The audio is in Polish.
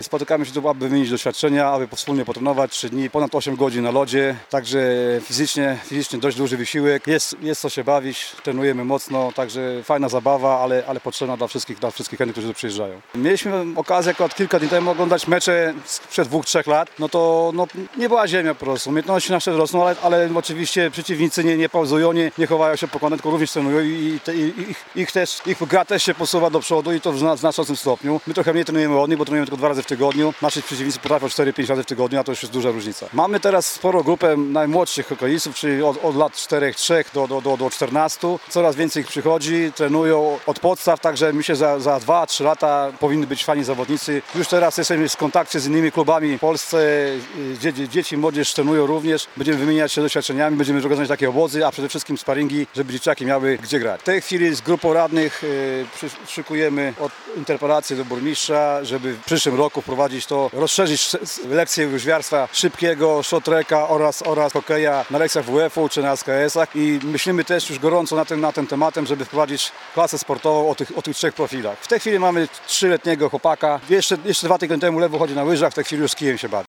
Spotykamy się tu, aby wymienić doświadczenia, aby wspólnie potrenować 3 dni, ponad 8 godzin na lodzie, także fizycznie dość duży wysiłek, jest co się bawić, trenujemy mocno, także fajna zabawa, ale potrzebna dla wszystkich chętnych, którzy tu przyjeżdżają. Mieliśmy okazję akurat kilka dni temu oglądać mecze sprzed 2-3 lat, to nie była ziemia po prostu, umiejętności nasze rosną, ale oczywiście przeciwnicy nie pauzują, nie chowają się po kątach, tylko również trenują i ich gra też się posuwa do przodu i to w znaczącym stopniu. My trochę mniej trenujemy od nich, bo trenujemy tylko 2 razy w tygodniu. Nasi przeciwnicy potrafią 4-5 razy w tygodniu, a to już jest duża różnica. Mamy teraz sporo grupę najmłodszych hokeistów, czyli od lat 4-3 do 14. Coraz więcej ich przychodzi, trenują od podstaw, także myślę, że za 2-3 lata powinny być fajni zawodnicy. Już teraz jesteśmy w kontakcie z innymi klubami w Polsce, dzieci i młodzież trenują również. Będziemy wymieniać się doświadczeniami, będziemy organizować takie obozy, a przede wszystkim sparingi, żeby dzieciaki miały gdzie grać. W tej chwili z grupą radnych szykujemy interpelację do burmistrza, żeby w przyszłym roku wprowadzić to, rozszerzyć lekcje łyżwiarstwa szybkiego, shorttracka oraz hokeja na lekcjach WF-u czy na SKS-ach i myślimy też już gorąco nad tym tematem, żeby wprowadzić klasę sportową o tych 3 profilach. W tej chwili mamy 3-letniego chłopaka, jeszcze 2 tygodnie temu ledwo chodzi na łyżach, w tej chwili już z kijem się bawi.